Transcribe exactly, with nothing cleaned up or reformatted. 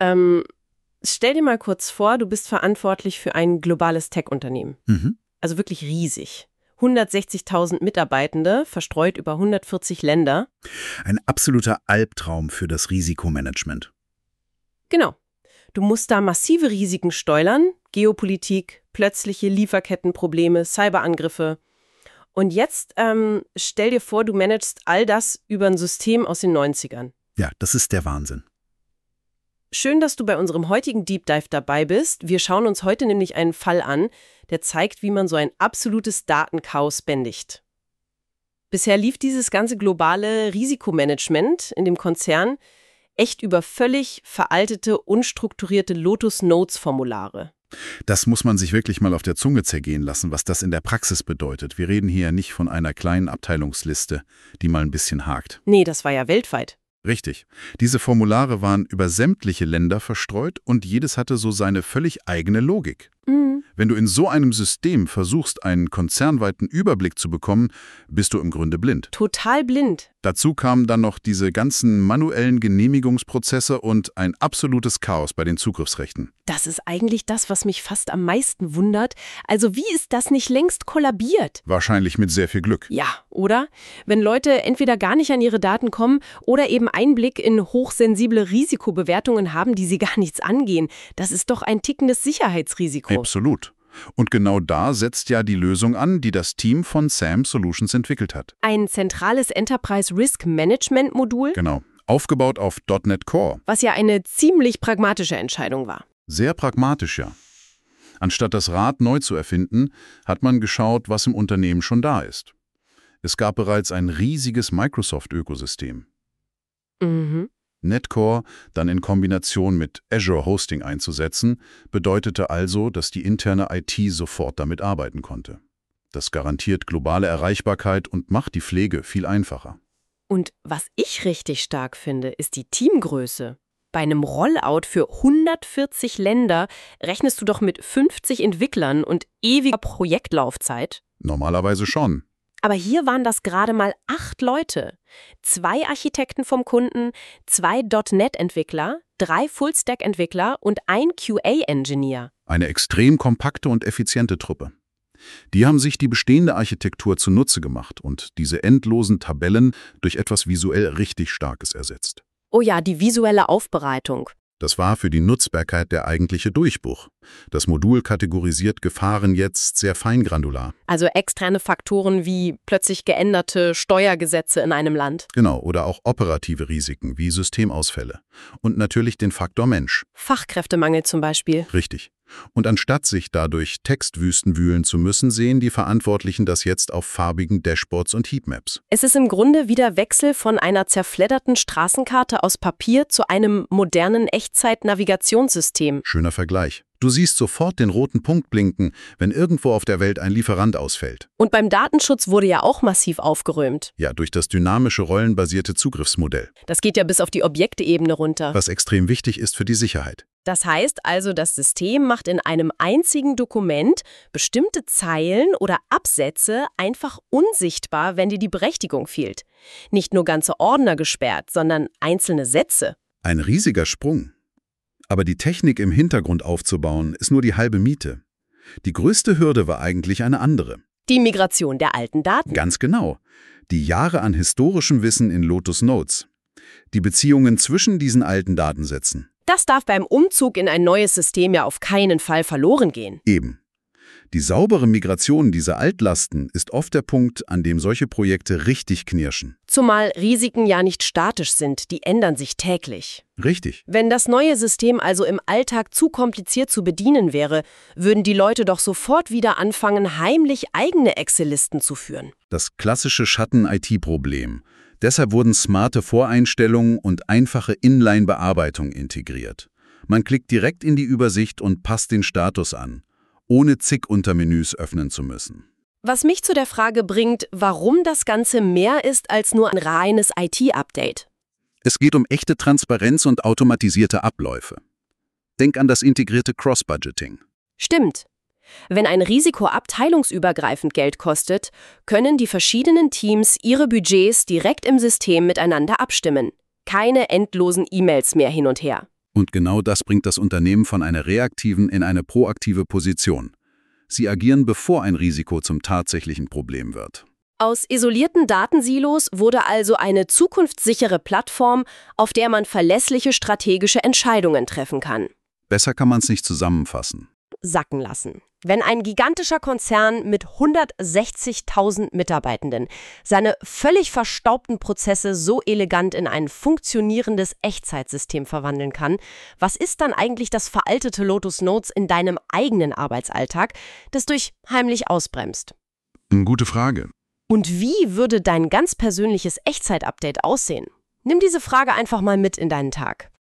Ähm, stell dir mal kurz vor, du bist verantwortlich für ein globales Tech-Unternehmen. Mhm. Also wirklich riesig. hundertsechzigtausend Mitarbeitende, verstreut über hundertvierzig Länder. Ein absoluter Albtraum für das Risikomanagement. Genau. Du musst da massive Risiken steuern, Geopolitik, plötzliche Lieferkettenprobleme, Cyberangriffe. Und jetzt ähm, stell dir vor, du managst all das über ein System aus den neunzigern. Ja, das ist der Wahnsinn. Schön, dass du bei unserem heutigen Deep Dive dabei bist. Wir schauen uns heute nämlich einen Fall an, der zeigt, wie man so ein absolutes Datenchaos bändigt. Bisher lief dieses ganze globale Risikomanagement in dem Konzern echt über völlig veraltete, unstrukturierte Lotus-Notes-Formulare. Das muss man sich wirklich mal auf der Zunge zergehen lassen, was das in der Praxis bedeutet. Wir reden hier ja nicht von einer kleinen Abteilungsliste, die mal ein bisschen hakt. Nee, das war ja weltweit. Richtig. Diese Formulare waren über sämtliche Länder verstreut und jedes hatte so seine völlig eigene Logik. Mhm. Wenn du in so einem System versuchst, einen konzernweiten Überblick zu bekommen, bist du im Grunde blind. Total blind. Dazu kamen dann noch diese ganzen manuellen Genehmigungsprozesse und ein absolutes Chaos bei den Zugriffsrechten. Das ist eigentlich das, was mich fast am meisten wundert. Also wie ist das nicht längst kollabiert? Wahrscheinlich mit sehr viel Glück. Ja, oder? Wenn Leute entweder gar nicht an ihre Daten kommen oder eben Einblick in hochsensible Risikobewertungen haben, die sie gar nichts angehen. Das ist doch ein tickendes Sicherheitsrisiko. Absolut. Und genau da setzt ja die Lösung an, die das Team von SAM Solutions entwickelt hat. Ein zentrales Enterprise Risk Management Modul, Genau. Aufgebaut auf .Punkt net Core. was ja eine ziemlich pragmatische Entscheidung war. Sehr pragmatisch, ja. Anstatt das Rad neu zu erfinden, hat man geschaut, was im Unternehmen schon da ist. Es gab bereits ein riesiges Microsoft-Ökosystem. Mhm. NetCore dann in Kombination mit Azure Hosting einzusetzen, bedeutete also, dass die interne I T sofort damit arbeiten konnte. Das garantiert globale Erreichbarkeit und macht die Pflege viel einfacher. Und was ich richtig stark finde, ist die Teamgröße. Bei einem Rollout für hundertvierzig Länder rechnest du doch mit fünfzig Entwicklern und ewiger Projektlaufzeit. Normalerweise schon. Aber hier waren das gerade mal acht Leute. Zwei Architekten vom Kunden, zwei Punkt net-Entwickler, drei Full-Stack-Entwickler und ein Q A-Engineer. Eine extrem kompakte und effiziente Truppe. Die haben sich die bestehende Architektur zunutze gemacht und diese endlosen Tabellen durch etwas visuell richtig Starkes ersetzt. Oh ja, die visuelle Aufbereitung. Das war für die Nutzbarkeit der eigentliche Durchbruch. Das Modul kategorisiert Gefahren jetzt sehr feingranular. Also externe Faktoren wie plötzlich geänderte Steuergesetze in einem Land. Genau, oder auch operative Risiken wie Systemausfälle. Und natürlich den Faktor Mensch. Fachkräftemangel zum Beispiel. Richtig. Und anstatt sich dadurch Textwüsten wühlen zu müssen, sehen die Verantwortlichen das jetzt auf farbigen Dashboards und Heatmaps. Es ist im Grunde wieder Wechsel von einer zerfledderten Straßenkarte aus Papier zu einem modernen Echtzeit-Navigationssystem. Schöner Vergleich. Du siehst sofort den roten Punkt blinken, wenn irgendwo auf der Welt ein Lieferant ausfällt. Und beim Datenschutz wurde ja auch massiv aufgeräumt. Ja, durch das dynamische rollenbasierte Zugriffsmodell, Das geht ja bis auf die Objektebene runter. was extrem wichtig ist für die Sicherheit. Das heißt also, das System macht in einem einzigen Dokument bestimmte Zeilen oder Absätze einfach unsichtbar, wenn dir die Berechtigung fehlt. Nicht nur ganze Ordner gesperrt, sondern einzelne Sätze. Ein riesiger Sprung. Aber die Technik im Hintergrund aufzubauen, ist nur die halbe Miete. Die größte Hürde war eigentlich eine andere. Die Migration der alten Daten. Ganz genau. Die Jahre an historischem Wissen in Lotus Notes. Die Beziehungen zwischen diesen alten Datensätzen. Das darf beim Umzug in ein neues System ja auf keinen Fall verloren gehen. Eben. Die saubere Migration dieser Altlasten ist oft der Punkt, an dem solche Projekte richtig knirschen. Zumal Risiken ja nicht statisch sind, die ändern sich täglich. Richtig. Wenn das neue System also im Alltag zu kompliziert zu bedienen wäre, würden die Leute doch sofort wieder anfangen, heimlich eigene Excel-Listen zu führen. Das klassische Schatten-I T-Problem. Deshalb wurden smarte Voreinstellungen und einfache Inline-Bearbeitung integriert. Man klickt direkt in die Übersicht und passt den Status an, ohne zig Untermenüs öffnen zu müssen. Was mich zu der Frage bringt, warum das Ganze mehr ist als nur ein reines I T-Update. Es geht um echte Transparenz und automatisierte Abläufe. Denk an das integrierte Cross-Budgeting. Stimmt. Wenn ein Risiko abteilungsübergreifend Geld kostet, können die verschiedenen Teams ihre Budgets direkt im System miteinander abstimmen. Keine endlosen E-Mails mehr hin und her. Und genau das bringt das Unternehmen von einer reaktiven in eine proaktive Position. Sie agieren, bevor ein Risiko zum tatsächlichen Problem wird. Aus isolierten Datensilos wurde also eine zukunftssichere Plattform, auf der man verlässliche strategische Entscheidungen treffen kann. Besser kann man es nicht zusammenfassen. Sacken lassen. Wenn ein gigantischer Konzern mit hundertsechzigtausend Mitarbeitenden seine völlig verstaubten Prozesse so elegant in ein funktionierendes Echtzeitsystem verwandeln kann, was ist dann eigentlich das veraltete Lotus Notes in deinem eigenen Arbeitsalltag, das dich heimlich ausbremst? Eine gute Frage. Und wie würde dein ganz persönliches Echtzeit-Update aussehen? Nimm diese Frage einfach mal mit in deinen Tag.